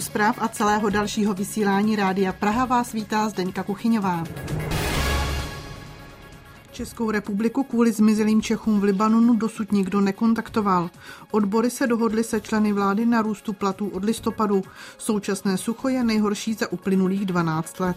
U zpráv a celého dalšího vysílání Rádia Praha vás vítá Zdeňka Kuchyňová. Českou republiku kvůli zmizelým Čechům v Libanonu dosud nikdo nekontaktoval. Odbory se dohodly se členy vlády na růstu platů od listopadu. Současné sucho je nejhorší za uplynulých 12 let.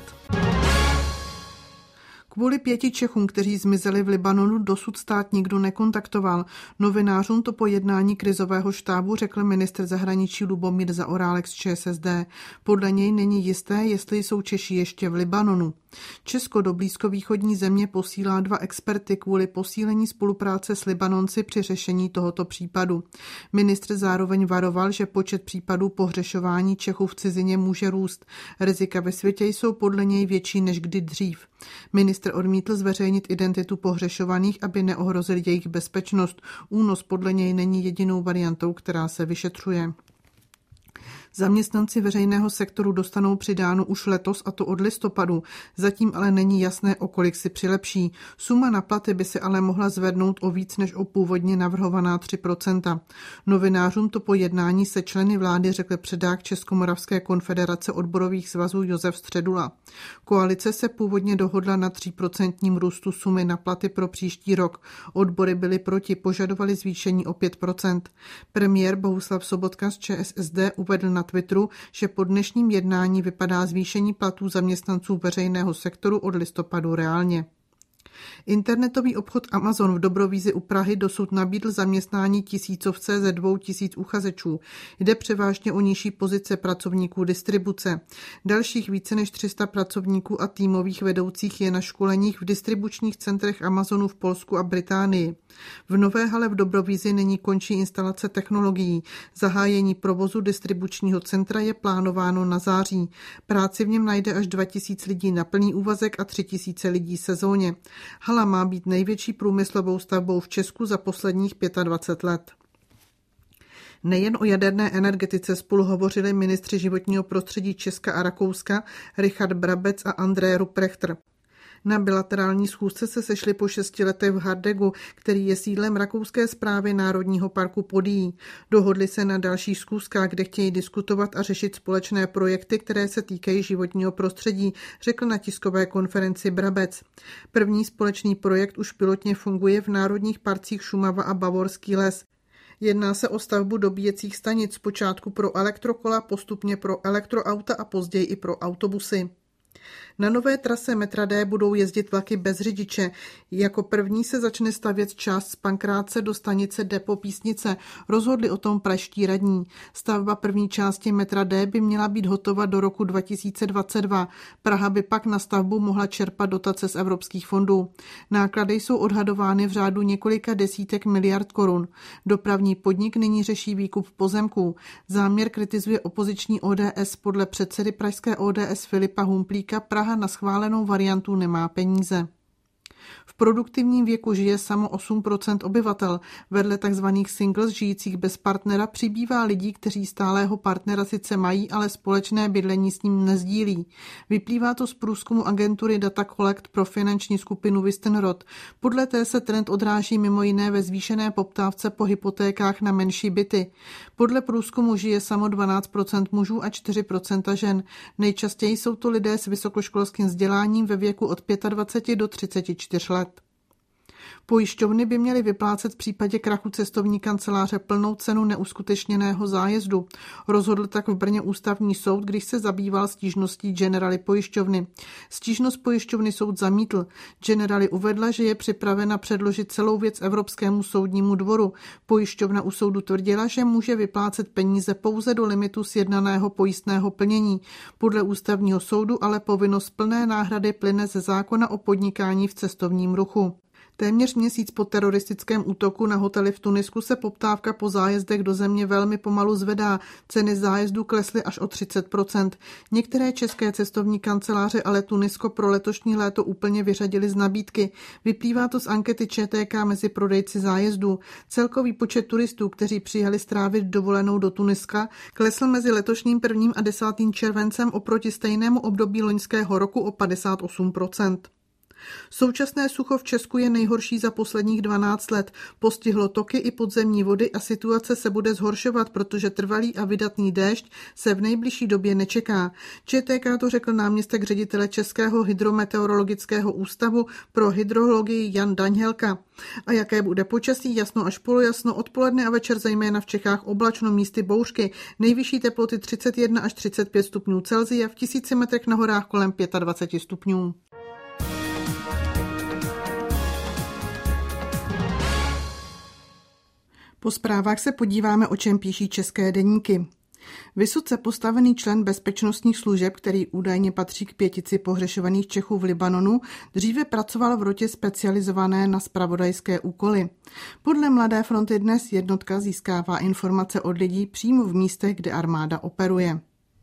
Kvůli 5 Čechům, kteří zmizeli v Libanonu, dosud stát nikdo nekontaktoval. Novinářům to po jednání krizového štábu řekl ministr zahraničí Lubomír Zaorálek z ČSSD. Podle něj není jisté, jestli jsou Češi ještě v Libanonu. Česko do blízkovýchodní země posílá 2 experty kvůli posílení spolupráce s Libanonci při řešení tohoto případu. Ministr zároveň varoval, že počet případů pohřešování Čechů v cizině může růst. Rizika ve světě jsou podle něj větší než kdy dřív. Ministr odmítl zveřejnit identitu pohřešovaných, aby neohrozil jejich bezpečnost. Únos podle něj není jedinou variantou, která se vyšetřuje. Zaměstnanci veřejného sektoru dostanou přidáno už letos, a to od listopadu. Zatím ale není jasné, o kolik si přilepší. Suma na platy by se ale mohla zvednout o víc než o původně navrhovaná 3%. Novinářům to po jednání se členy vlády řekl předák Českomoravské konfederace odborových svazů Josef Středula. Koalice se původně dohodla na 3% růstu sumy na platy pro příští rok. Odbory byly proti, požadovali zvýšení o 5%. Premiér Bohuslav Sobotka z ČSSD uvedl na Twitteru, že po dnešním jednání vypadá zvýšení platů zaměstnanců veřejného sektoru od listopadu reálně. Internetový obchod Amazon v Dobrovízi u Prahy dosud nabídl zaměstnání tisícovce ze 2000 uchazečů. Jde převážně o nižší pozice pracovníků distribuce. Dalších více než 300 pracovníků a týmových vedoucích je na školeních v distribučních centrech Amazonu v Polsku a Británii. V nové hale v Dobrovízi nyní končí instalace technologií. Zahájení provozu distribučního centra je plánováno na září. Práci v něm najde až 2000 lidí na plný úvazek a 3000 lidí sezóně. Hala má být největší průmyslovou stavbou v Česku za posledních 25 let. Nejen o jaderné energetice spolu hovořili ministři životního prostředí Česka a Rakouska Richard Brabec a André Rupprechter. Na bilaterální schůzce se sešli po 6 letech v Hardegu, který je sídlem rakouské správy Národního parku Podyjí. Dohodli se na dalších schůzkách, kde chtějí diskutovat a řešit společné projekty, které se týkají životního prostředí, řekl na tiskové konferenci Brabec. První společný projekt už pilotně funguje v národních parcích Šumava a Bavorský les. Jedná se o stavbu dobíjecích stanic, zpočátku pro elektrokola, postupně pro elektroauta a později i pro autobusy. Na nové trase metra D budou jezdit vlaky bez řidiče. Jako první se začne stavět část z Pankrátce do stanice Depo Písnice. Rozhodli o tom pražští radní. Stavba první části metra D by měla být hotova do roku 2022. Praha by pak na stavbu mohla čerpat dotace z evropských fondů. Náklady jsou odhadovány v řádu několika desítek miliard korun. Dopravní podnik nyní řeší výkup pozemků. Záměr kritizuje opoziční ODS. Podle předsedy pražské ODS Filipa Humplíka Praha na schválenou variantu nemá peníze. V produktivním věku žije samo 8% obyvatel. Vedle tzv. Singles žijících bez partnera přibývá lidí, kteří stálého partnera sice mají, ale společné bydlení s ním nezdílí. Vyplývá to z průzkumu agentury Data Collect pro finanční skupinu Wüstenrot. Podle té se trend odráží mimo jiné ve zvýšené poptávce po hypotékách na menší byty. Podle průzkumu žije samo 12% mužů a 4% žen. Nejčastěji jsou to lidé s vysokoškolským vzděláním ve věku od 25 do 34 let. Pojišťovny by měly vyplácet v případě krachu cestovní kanceláře plnou cenu neuskutečněného zájezdu. Rozhodl tak v Brně ústavní soud, když se zabýval stížností Generali pojišťovny. Stížnost pojišťovny soud zamítl. Generali uvedla, že je připravena předložit celou věc Evropskému soudnímu dvoru. Pojišťovna u soudu tvrdila, že může vyplácet peníze pouze do limitu sjednaného pojistného plnění. Podle ústavního soudu ale povinnost plné náhrady plyne ze zákona o podnikání v cestovním ruchu. Téměř měsíc po teroristickém útoku na hotely v Tunisku se poptávka po zájezdech do země velmi pomalu zvedá. Ceny zájezdů klesly až o 30%. Některé české cestovní kanceláře ale Tunisko pro letošní léto úplně vyřadily z nabídky. Vyplývá to z ankety ČTK mezi prodejci zájezdů. Celkový počet turistů, kteří přijeli strávit dovolenou do Tuniska, klesl mezi letošním 1. a 10. červencem oproti stejnému období loňského roku o 58%. Současné sucho v Česku je nejhorší za posledních 12 let. Postihlo toky i podzemní vody a situace se bude zhoršovat, protože trvalý a vydatný déšť se v nejbližší době nečeká. ČTK to řekl náměstek ředitele Českého hydrometeorologického ústavu pro hydrologii Jan Daňhelka. A jaké bude počasí? Jasno až polojasno, odpoledne a večer zejména v Čechách oblačno, místy bouřky. Nejvyšší teploty 31 až 35 stupňů Celsia, v 1000 metrech na horách kolem 25 stupňů. Po zprávách se podíváme, o čem píší české deníky. Vysoce postavený člen bezpečnostních služeb, který údajně patří k 5 pohřešovaných Čechů v Libanonu, dříve pracoval v rotě specializované na zpravodajské úkoly. Podle Mladé fronty dnes jednotka získává informace od lidí přímo v místech, kde armáda operuje.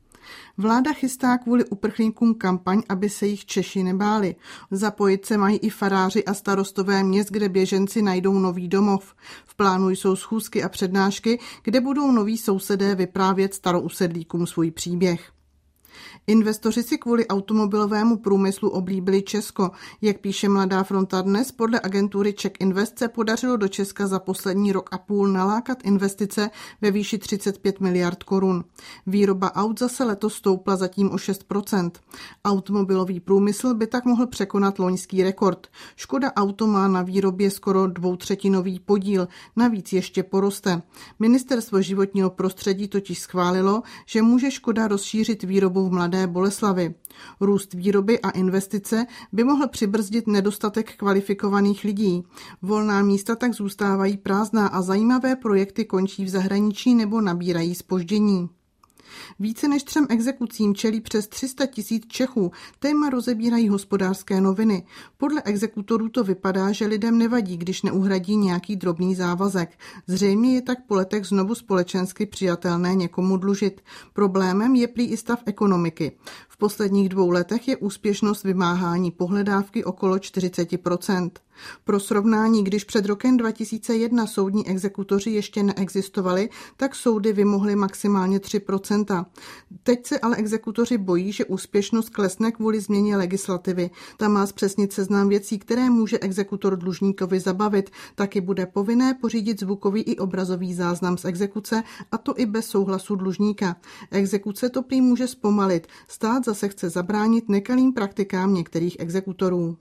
Vláda chystá kvůli uprchlíkům kampaň, aby se jich Češi nebáli. Zapojit se mají i faráři a starostové měst, kde běženci najdou nový domov. V plánu jsou schůzky a přednášky, kde budou noví sousedé vyprávět starousedlíkům svůj příběh. Investoři si kvůli automobilovému průmyslu oblíbili Česko. Jak píše Mladá fronta dnes, podle agentury Czech Invest se podařilo do Česka za poslední rok a půl nalákat investice ve výši 35 miliard korun. Výroba aut zase letos stoupla zatím o 6%. Automobilový průmysl by tak mohl překonat loňský rekord. Škoda Auto má na výrobě skoro 2/3 podíl, navíc ještě poroste. Ministerstvo životního prostředí totiž schválilo, že může Škoda rozšířit výrobu v Mladé Boleslavi. Růst výroby a investice by mohl přibrzdit nedostatek kvalifikovaných lidí. Volná místa tak zůstávají prázdná a zajímavé projekty končí v zahraničí nebo nabírají zpoždění. Více než 3 exekucím čelí přes 300 000 Čechů. Téma rozebírají Hospodářské noviny. Podle exekutorů to vypadá, že lidem nevadí, když neuhradí nějaký drobný závazek. Zřejmě je tak po letech znovu společensky přijatelné někomu dlužit. Problémem je prý i stav ekonomiky. V posledních 2 letech je úspěšnost vymáhání pohledávky okolo 40%. Pro srovnání, když před rokem 2001 soudní exekutoři ještě neexistovali, tak soudy vymohly maximálně 3%. Teď se ale exekutoři bojí, že úspěšnost klesne kvůli změně legislativy. Ta má zpřesnit seznam věcí, které může exekutor dlužníkovi zabavit. Taky bude povinné pořídit zvukový i obrazový záznam z exekuce, a to i bez souhlasu dlužníka. Exekuce to prý může zpomalit. Stát zase chce zabránit nekalým praktikám některých exekutorů.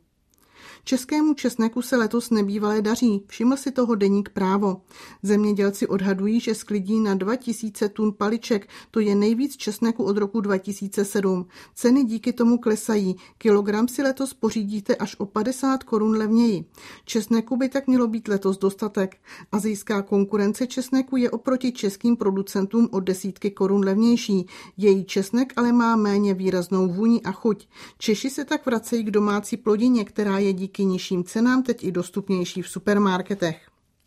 Českému česneku se letos nebývale daří, všiml si toho deník Právo. Zemědělci odhadují, že sklidí na 2000 tun paliček, to je nejvíc česneku od roku 2007. Ceny díky tomu klesají, kilogram si letos pořídíte až o 50 korun levněji. Česneku by tak mělo být letos dostatek. Asijská konkurence česneku je oproti českým producentům o desítky korun levnější. Její česnek ale má méně výraznou vůni a chuť. Češi se tak vracejí k domácí plodině, která je díky nižším cenám teď i dostupnější v supermarketech.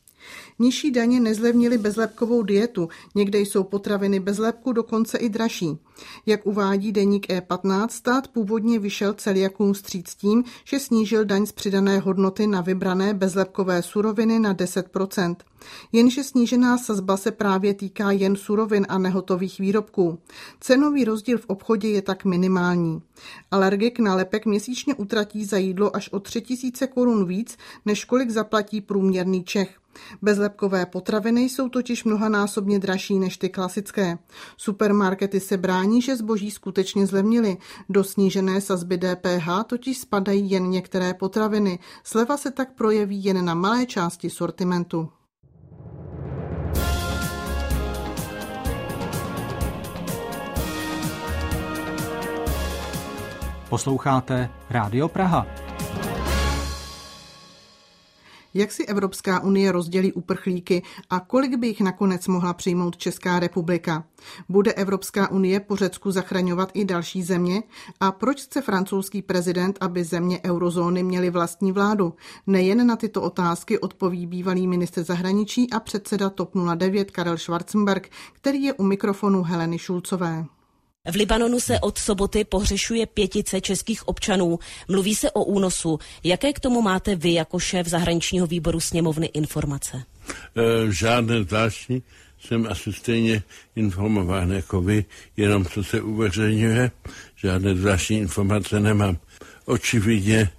Nižší daně nezlevnily bezlepkovou dietu, někde jsou potraviny bez lepku dokonce i dražší. Jak uvádí deník E15, stát původně vyšel celiakům vstříc tím, že snížil daň z přidané hodnoty na vybrané bezlepkové suroviny na 10%. Jenže snížená sazba se právě týká jen surovin a nehotových výrobků. Cenový rozdíl v obchodě je tak minimální. Alergik na lepek měsíčně utratí za jídlo až o 3000 korun víc, než kolik zaplatí průměrný Čech. Bezlepkové potraviny jsou totiž mnohanásobně dražší než ty klasické. Supermarkety se brání, že zboží skutečně zlevnily. Do snížené sazby DPH totiž spadají jen některé potraviny. Sleva se tak projeví jen na malé části sortimentu. Posloucháte Rádio Praha. Jak si Evropská unie rozdělí uprchlíky a kolik by jich nakonec mohla přijmout Česká republika? Bude Evropská unie po Řecku zachraňovat i další země? A proč chce francouzský prezident, aby země eurozóny měly vlastní vládu? Nejen na tyto otázky odpoví bývalý ministr zahraničí a předseda TOP 09 Karel Schwarzenberg, který je u mikrofonu Heleny Šulcové. V Libanonu se od soboty pohřešuje 500 českých občanů. Mluví se o únosu. Jaké k tomu máte vy jako šéf zahraničního výboru sněmovny informace? Žádné zvláštní. Jsem asi stejně informován jako vy, jenom co se uveřejňuje. Žádné zvláštní informace nemám. Očividně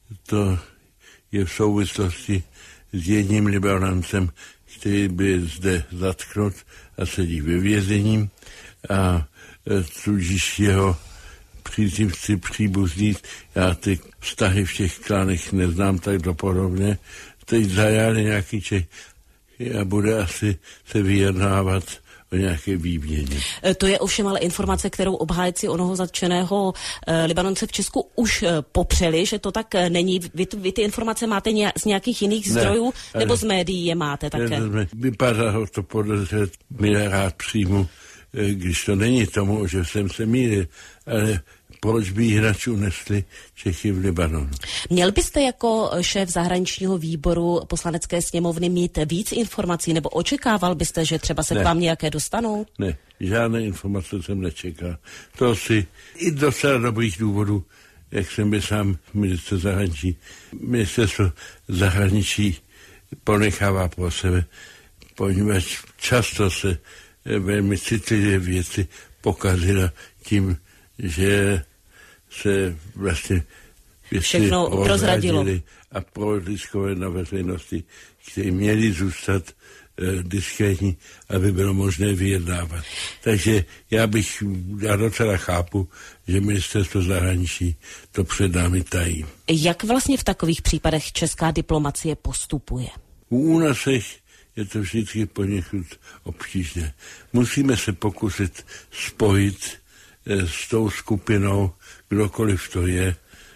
to je v souvislosti s jedním Libanoncem, který byl zde zatknut a sedí ve vězení a tudíž jeho příznivci, příbuzní, já ty vztahy v těch klánech neznám tak dopodrobně, teď zajali nějaký Čech a bude asi se vyjednávat o nějaké výměně. To je ovšem ale informace, kterou obhájci onoho zatčeného Libanonce v Česku už popřeli, že to tak není. Vy ty informace máte z nějakých jiných zdrojů, nebo z médií je máte také? Vypadá to podle mě rád přijmu, když to není tomu, že jsem se mýlil, ale proč by jinak unesli Čechy v Libanonu? Měl byste jako šéf zahraničního výboru Poslanecké sněmovny mít víc informací, nebo očekával byste, že třeba se k vám nějaké dostanou? Ne, žádné informace jsem nečekal. To si i docela dobrých důvodů, jak jsem byl sám ministr zahraničí. Ministerstvo zahraničí ponechává pro sebe, poněvadž často se velmi citlivé věci pokazila tím, že se vlastně všechno prozradilo a proliskové na veřejnosti, které měly zůstat diskrétní, aby bylo možné vyjednávat. Takže já docela chápu, že ministerstvo zahraničí to před námi tají. Jak vlastně v takových případech česká diplomacie postupuje? U únosech je to vždycky poněkud obtížné. Musíme se pokusit spojit s tou skupinou, kdokoliv to je,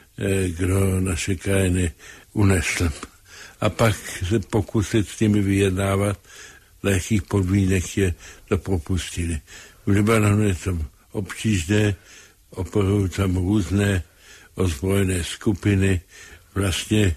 kdo naše krajiny unesl. A pak se pokusit s nimi vyjednávat, na jakých podmínek je to propustili. V Libanonu je to obtížné, operují tam různé ozbrojené skupiny, vlastně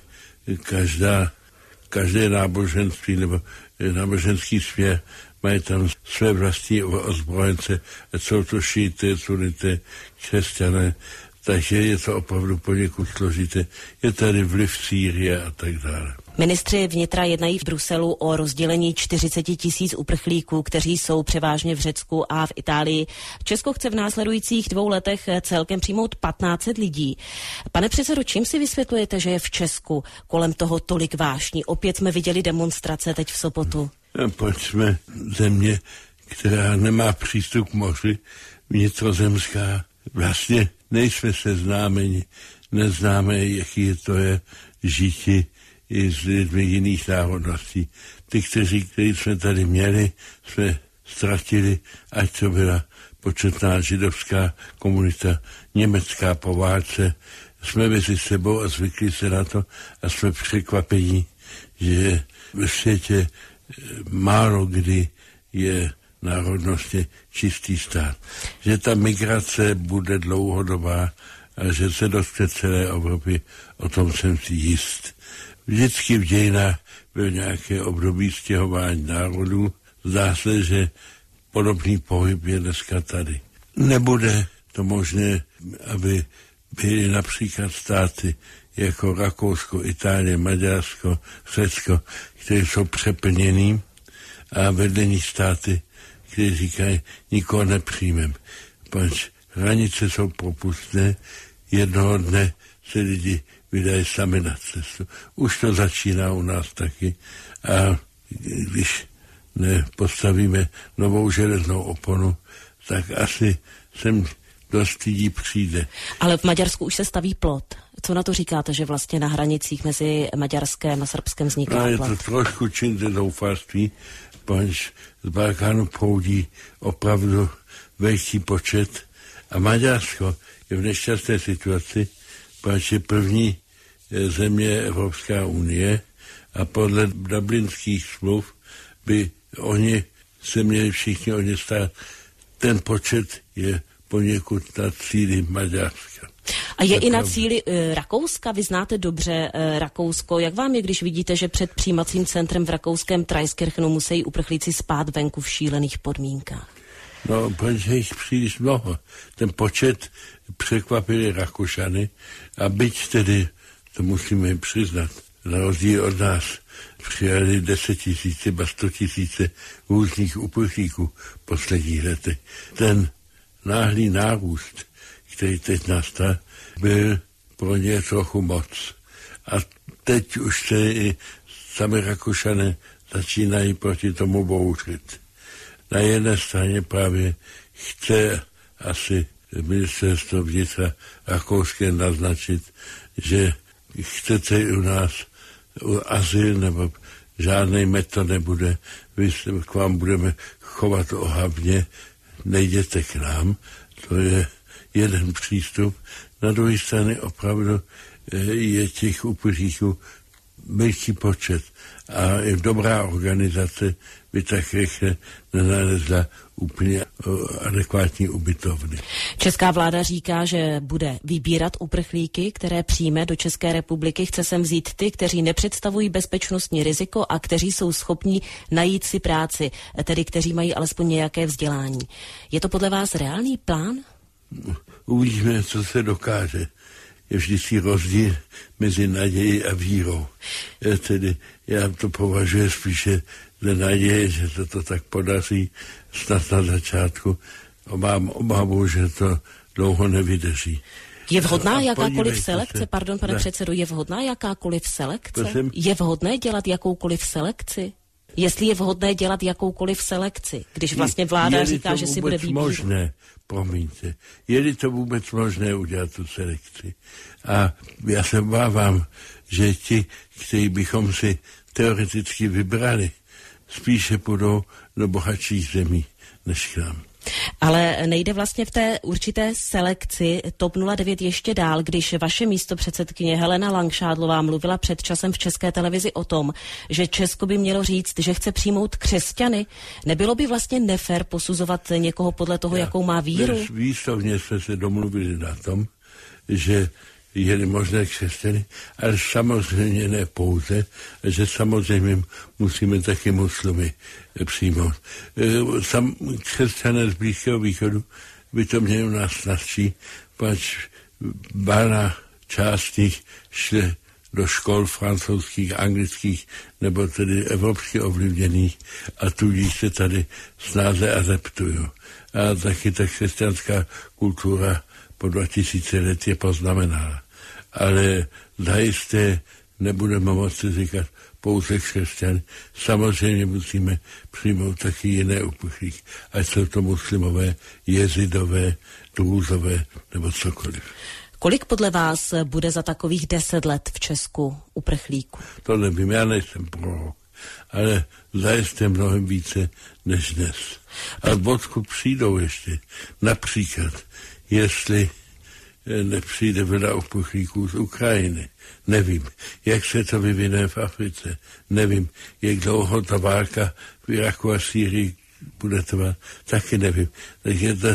každé náboženství nebo náboženský směr mají tam své vlastní ozbrojence, jsou to šíité, sunité, křesťané, takže je to opravdu poněkud složité. Je tady vliv Sýrie a tak dále. Ministři vnitra jednají v Bruselu o rozdělení 40 000 uprchlíků, kteří jsou převážně v Řecku a v Itálii. Česko chce v následujících 2 letech celkem přijmout 1500 lidí. Pane předsedo, čím si vysvětlujete, že je v Česku kolem toho tolik vášní? Opět jsme viděli demonstrace teď v sobotu. Pojď jsme země, která nemá přístup k moři, vnitrozemská. Vlastně nejsme seznámeni, neznáme, jaký to je žíti i s lidmi jiných národností. Ty, kteří jsme tady měli, jsme ztratili, ať to byla početná židovská komunita, německá po válce. Jsme mezi sebou a zvykli se na to a jsme překvapení, že ve světě málo kdy je národnostně čistý stát. Že ta migrace bude dlouhodobá a že se dotkne celé Evropy, o tom jsem si jist. Vždycky v dějinách byl nějaké období stěhování národů. Zdá se, že podobný pohyb je dneska tady. Nebude to možné, aby byly například státy jako Rakousko, Itálie, Maďarsko, Řecko, které jsou přeplněný a vedení státy, které říkají, nikoho nepřijmem. Pač hranice jsou propustné, jednoho dne se lidi vydají sami na cestu. Už to začíná u nás taky a když nepostavíme novou železnou oponu, tak asi sem dost lidí přijde. Ale v Maďarsku už se staví plot. Co na to říkáte, že vlastně na hranicích mezi Maďarskem a Srbskem vzniká plot? Je to trošku čin ze zoufalství, protože z Balkánu proudí opravdu velký počet a Maďarsko je v nešťastné situaci, protože je první země Evropská unie a podle dublinských smluv by oni se měli všichni o ně stát. Ten počet je poněkud na cíli Maďarska. A je i na cíli Rakouska? Vy znáte dobře Rakousko. Jak vám je, když vidíte, že před přijímacím centrem v rakouském Traiskirchenu musí uprchlíci spát venku v šílených podmínkách? No, protože jich příliš mnoho. Ten počet překvapili Rakušany a byť tedy, to musíme jim přiznat, na rozdíl od nás přijali 10 000, ba 100 000 různých uprchlíků v posledních letech. Ten náhlý nárůst, který teď nastal, byl pro ně trochu moc. A teď už se i sami Rakušané začínají proti tomu bouřit. Na jedné straně právě chce asi ministerstvo vnitra rakouské naznačit, že chcete u nás azyl nebo žádnej metod nebude, vy se k vám budeme chovat ohavně, nejděte k nám. To je jeden přístup. Na druhé straně opravdu je těch uprchlíků velký počet a i dobrá organizace by tak rychle nenalezla úplně adekvátní ubytovny. Česká vláda říká, že bude vybírat uprchlíky, které přijme do České republiky. Chce sem vzít ty, kteří nepředstavují bezpečnostní riziko a kteří jsou schopni najít si práci, tedy kteří mají alespoň nějaké vzdělání. Je to podle vás reálný plán? Uvidíme, co se dokáže. Je vždycky rozdíl mezi nadějí a vírou. Já to považuji spíše za naději, že se to tak podaří snad na začátku. Mám obavu, že to dlouho nevydrží. Je vhodná jakákoliv selekce? Pardon, pane předsedo, je vhodná jakákoliv selekce? Prosím? Je vhodné dělat jakoukoliv selekci? Jestli je vhodné dělat jakoukoliv selekci, když vlastně vláda říká, že si bude vybírat. Možné, promiňte, je-li to vůbec možné udělat tu selekci. A já se obávám, že ti, kteří bychom si teoreticky vybrali, spíše půjdou do bohatších zemí než k nám. Ale nejde vlastně v té určité selekci TOP 09 ještě dál, když vaše místopředsedkyně Helena Langšádlová mluvila před časem v České televizi o tom, že Česko by mělo říct, že chce přijmout křesťany. Nebylo by vlastně nefér posuzovat někoho podle toho, jakou má víru? Výslovně jsme se domluvili na tom, že je možné křesťany, ale samozřejmě ne pouze, že samozřejmě musíme taky muslimy přijmout. Křesťané z Blízkého východu by to měli u nás snazší, pač bána část nich šli do škol francouzských, anglických nebo tedy evropsky ovlivněných a tudíž se tady snáze adaptují. A taky ta křesťanská kultura po 2000 let je poznamenala. Ale zajisté nebudeme moci říkat pouze křesťany. Samozřejmě musíme přijmout taky jiné uprchlíky, ať jsou to muslimové, jezidové, drúzové nebo cokoliv. Kolik podle vás bude za takových 10 let v Česku uprchlíků? To nevím, já nejsem prorok, ale zajisté mnohem více než dnes. A odkud přijdou ještě? Například, jestli nepřijde vlna uprchlíků z Ukrajiny. Nevím, jak se to vyvine v Africe. Nevím, jak dlouho ta válka v Iraku a Sýrii bude trvat. Taky nevím. Takže ta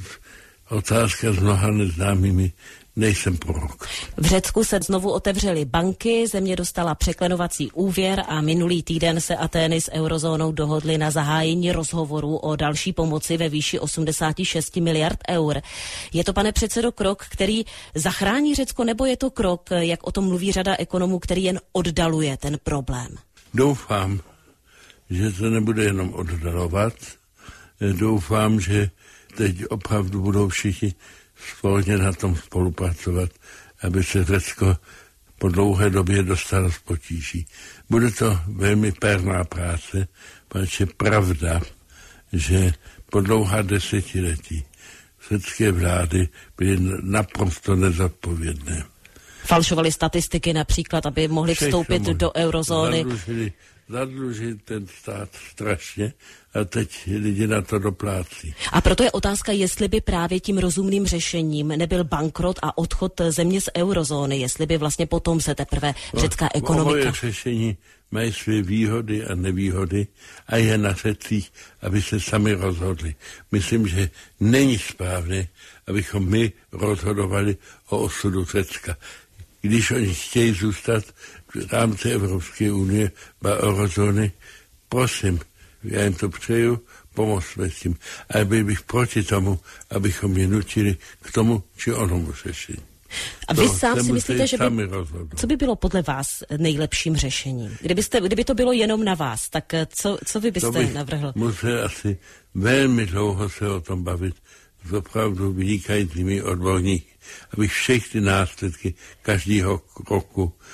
otázka s mnoha neznámými. Nejsem prorok. V Řecku se znovu otevřely banky, země dostala překlenovací úvěr a minulý týden se Atény s eurozónou dohodly na zahájení rozhovorů o další pomoci ve výši 86 miliard eur. Je to, pane předsedo, krok, který zachrání Řecko, nebo je to krok, jak o tom mluví řada ekonomů, který jen oddaluje ten problém? Doufám, že to nebude jenom oddalovat. Doufám, že teď opravdu budou všichni společně na tom spolupracovat, aby se Řecko po dlouhé době dostalo z potíží. Bude to velmi pérná práce, protože je pravda, že po dlouhá desetiletí řecké vlády byly naprosto nezodpovědné. Falšovali statistiky například, aby mohli vstoupit do eurozóny. Zadlužili ten stát strašně a teď lidi na to doplácí. A proto je otázka, jestli by právě tím rozumným řešením nebyl bankrot a odchod země z eurozóny, jestli by vlastně potom se teprve řecká ekonomika... Oboje řešení mají své výhody a nevýhody a je na Řecích, aby se sami rozhodli. Myslím, že není správné, abychom my rozhodovali o osudu Řecka. Když oni chtějí zůstat v rámci Evropské unie a eurozóny, prosím, já jim to přeju, pomozme s tím. Ale byl bych proti tomu, abychom je nutili k tomu, či onomu řešení. A vy sám si myslíte, že co by bylo podle vás nejlepším řešením? Kdyby to bylo jenom na vás, tak co vy byste navrhl? Musel asi velmi dlouho se o tom bavit s opravdu vynikajícími odborníky, aby všechny následky každého roku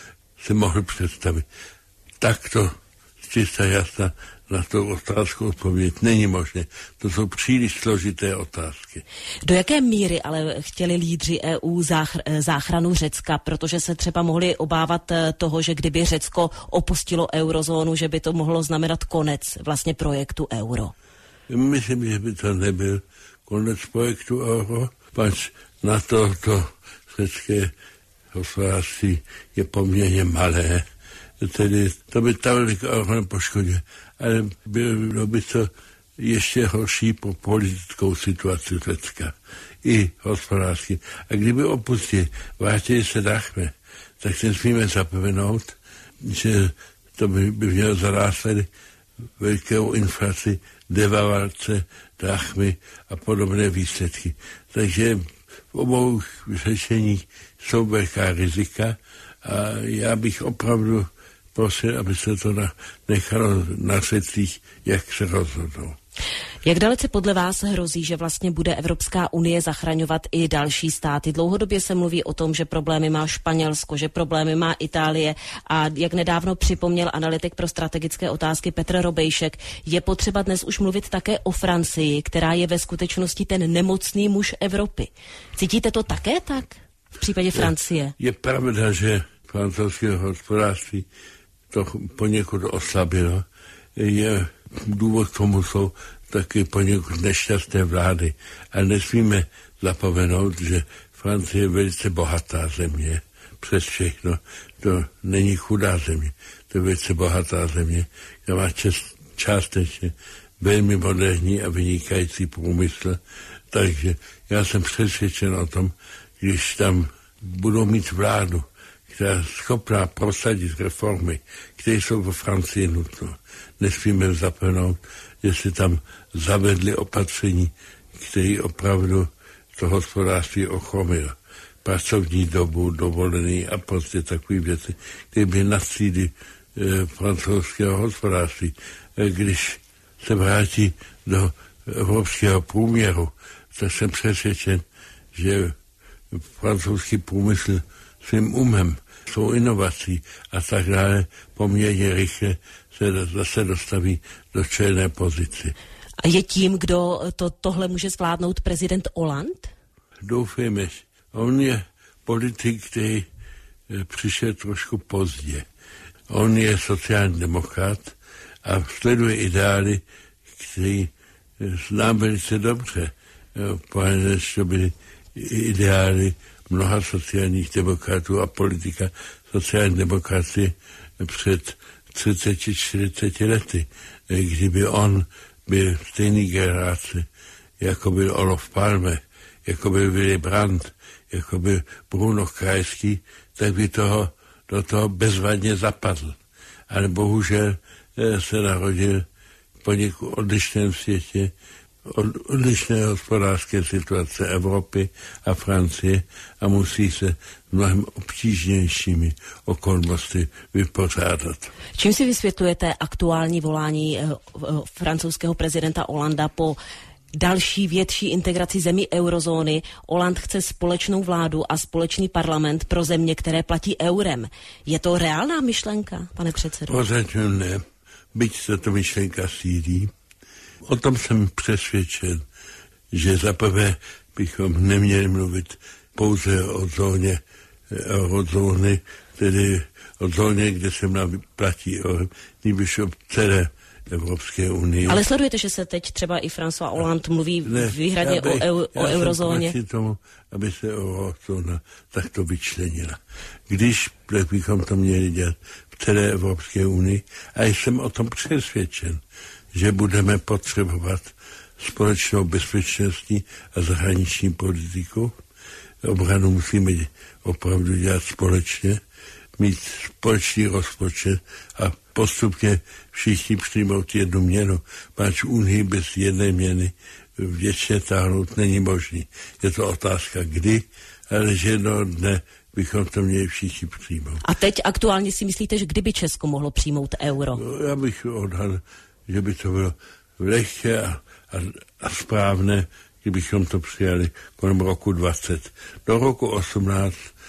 si mohl představit. Takto čistá jasná na tu otázku odpovědět není možné. To jsou příliš složité otázky. Do jaké míry ale chtěli lídři EU záchranu Řecka, protože se třeba mohli obávat toho, že kdyby Řecko opustilo eurozónu, že by to mohlo znamenat konec vlastně projektu euro? Myslím, že by to nebyl konec projektu euro, pač na to řecké hospodářství je poměrně malé, tedy to by tolik euro nepoškodilo, ale bylo by to ještě horší pro politickou situaci Řecka i hospodářský. A kdyby opustili, vrátili se drachmy, tak nesmíme zapomenout, že to by mělo za následek velkou inflaci, devalvace drachmy a podobné výsledky. Takže v obou řešeních jsou velká rizika a já bych opravdu prosil, aby se to nechalo na Řecích, jak se rozhodnou. Jak dalece podle vás hrozí, že vlastně bude Evropská unie zachraňovat i další státy? Dlouhodobě se mluví o tom, že problémy má Španělsko, že problémy má Itálie a jak nedávno připomněl analytik pro strategické otázky Petr Robejšek, je potřeba dnes už mluvit také o Francii, která je ve skutečnosti ten nemocný muž Evropy. Cítíte to také tak v případě Francie? Je pravda, že francouzské hospodářství to poněkud oslabilo. Důvod k tomu jsou taky poněkud nešťastné vlády. A nesmíme zapomenout, že Francie je velice bohatá země. Přes všechno. To není chudá země. To je velice bohatá země, která má částečně velmi moderní a vynikající průmysl. Takže já jsem přesvědčen o tom, když tam budou mít vládu, která je schopná prosadit reformy, které jsou ve Francii nutné. Nesmíme zapomenout, že si tam zavedli opatření, které opravdu to hospodářství ochromilo. Pracovní dobu, dovolený a prostě takové věci, které by nastřídly francouzského hospodářství. Když se vrátí do evropského průměru, tak jsem přesvědčen, že francouzský průmysl svým umem, svou inovací a tak dále poměrně rychle se zase dostaví do čelné pozici. A je tím, kdo tohle může zvládnout, prezident Hollande? Doufejme. On je politik, který přišel trošku pozdě. On je sociální demokrat a sleduje ideály, který znám velice dobře. Poněvadž to byly ideály mnoha sociálních demokratů a politika sociální demokracie před 30-40 lety. Kdyby on byl stejný generace, jako byl Olof Palme, jako byl Willy Brandt, jako byl Bruno Kreisky, tak by do toho bezvadně zapadl. Ale bohužel se narodil v poněkud odlišném světě, odlišné hospodářské situace Evropy a Francie a musí se mnohem obtížnějšími okolnosti vypořádat. Čím si vysvětlujete aktuální volání francouzského prezidenta Hollanda po další větší integraci zemí eurozóny? Hollande chce společnou vládu a společný parlament pro země, které platí eurem. Je to reálná myšlenka, pane předsedo? Prozatím ne, byť se to myšlenka sílí. O tom jsem přesvědčen, že zaprvé bychom neměli mluvit pouze o zóně eurozóny, tedy o zóně, kde se platí nejvyšší o celé Evropské unii. Ale sledujete, že se teď třeba i François Hollande mluví výhradně o eurozóně? Já jsem tomu, aby se eurozóna takto vyčlenila. Když bychom to měli dělat v celé Evropské unii, a jsem o tom přesvědčen, že budeme potřebovat společnou bezpečnostní a zahraniční politiku. Obranu musíme opravdu dělat společně, mít společný rozpočet a postupně všichni přijmout jednu měnu. Páč Unii bez jedné měny věčně táhnout není možný. Je to otázka kdy, ale že jednoho dne bychom to měli všichni přijmout. A teď aktuálně si myslíte, že kdyby Česko mohlo přijmout euro? No, já bych odhadl, že by to bylo lehké a správné, kdybychom to přijali kolem roku 20. Do roku 18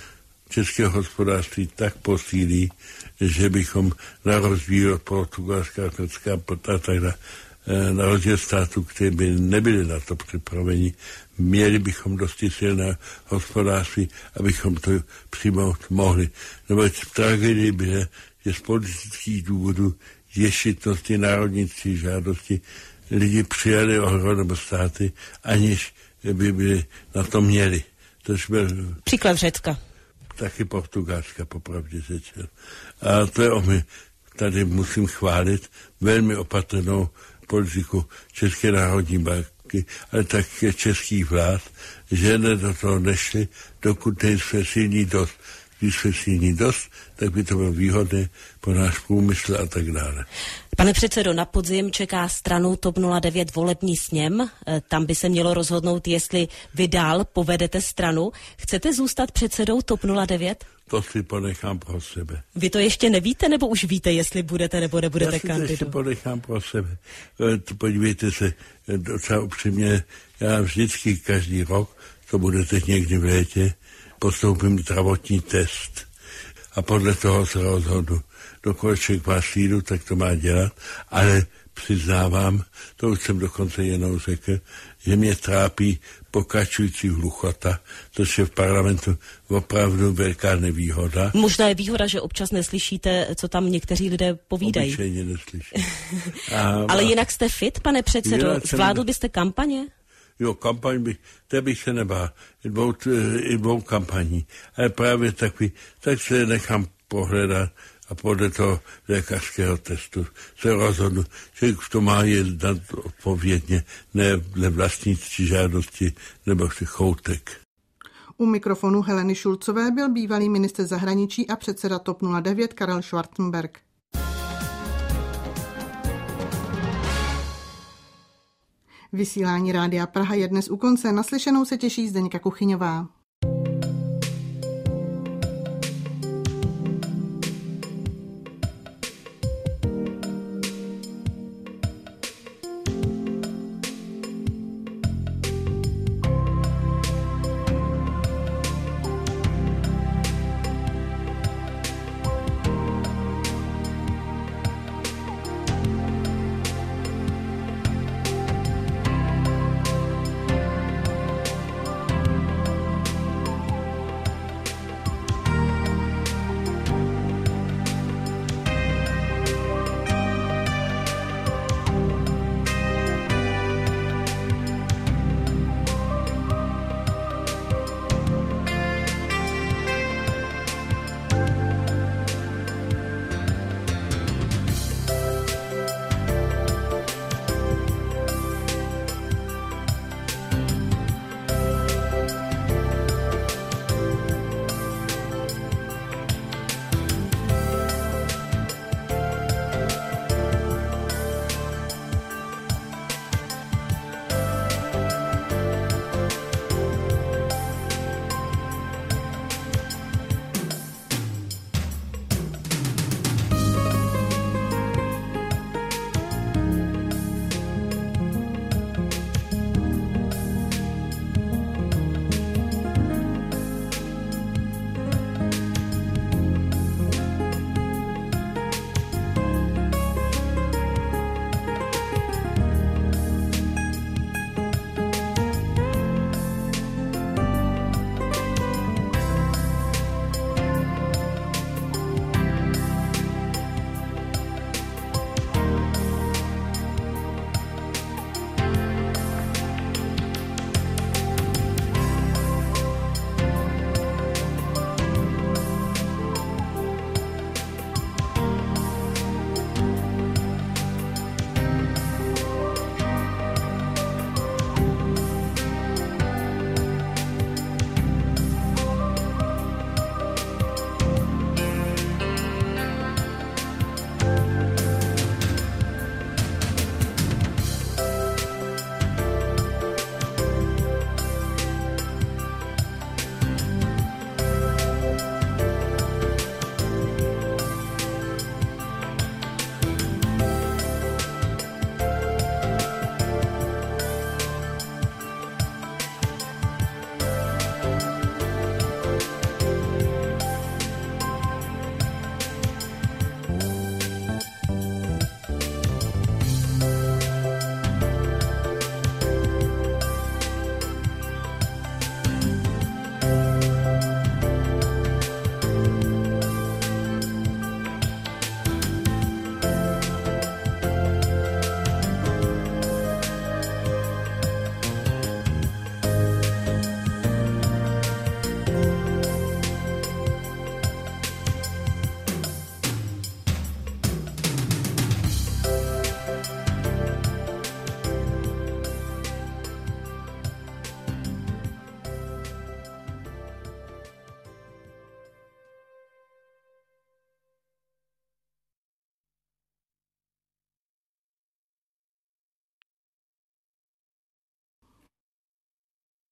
českého hospodářství tak posílí, že bychom na rozdíl od Portugalska, Řecka a tak dále, na rozdíl států, které by nebyly na to připraveni, měli bychom dosti silné hospodářství, abychom to přijmout mohli. Nebo tragédie bude, že z politických důvodů ješitnosti, národnictví, žádosti lidi přijali ohromné státy, aniž by byli na to měli. Tož byl příklad Řecka. Taky Portugalska, popravdě řečeno. A to je tady musím chválit velmi opatrnou politiku České národní banky, ale také českých vlád, že do toho nešli, dokud nejsme silní dost. Když jsme silní dost, tak by to bylo výhodné pro náš průmysl a tak dále. Pane předsedo, na podzim čeká stranu TOP 09 volební sněm. Tam by se mělo rozhodnout, jestli vy dál povedete stranu. Chcete zůstat předsedou TOP 09? To si ponechám pro sebe. Vy to ještě nevíte, nebo už víte, jestli budete nebo nebudete kandidovat? Já si to ještě ponechám pro sebe. Podívejte se, docela upřímně, já vždycky každý rok, to bude teď někdy v létě, postoupím zdravotní test a podle toho se rozhodnu. Dokud člověk má sílu, tak to má dělat, ale přiznávám, to už jsem dokonce jenom řekl, že mě trápí pokračující hluchota, což je v parlamentu opravdu velká nevýhoda. Možná je výhoda, že občas neslyšíte, co tam někteří lidé povídají. Obyčejně neslyším. Ale jinak jste fit, pane předsedo? Zvládl byste kampaně? Jo, kampaň bych se nebál. I dvou kampaní. Ale právě takový, tak se nechám pohledat a podle toho lékařského testu se rozhodnu, že to má jednat odpovědně, ne vlastnické žádosti nebo choutek. U mikrofonu Heleny Šulcové byl bývalý ministr zahraničí a předseda TOP 09 Karel Schwarzenberg. Vysílání Rádia Praha je dnes u konce. Naslyšenou se těší Zdeňka Kuchyňová.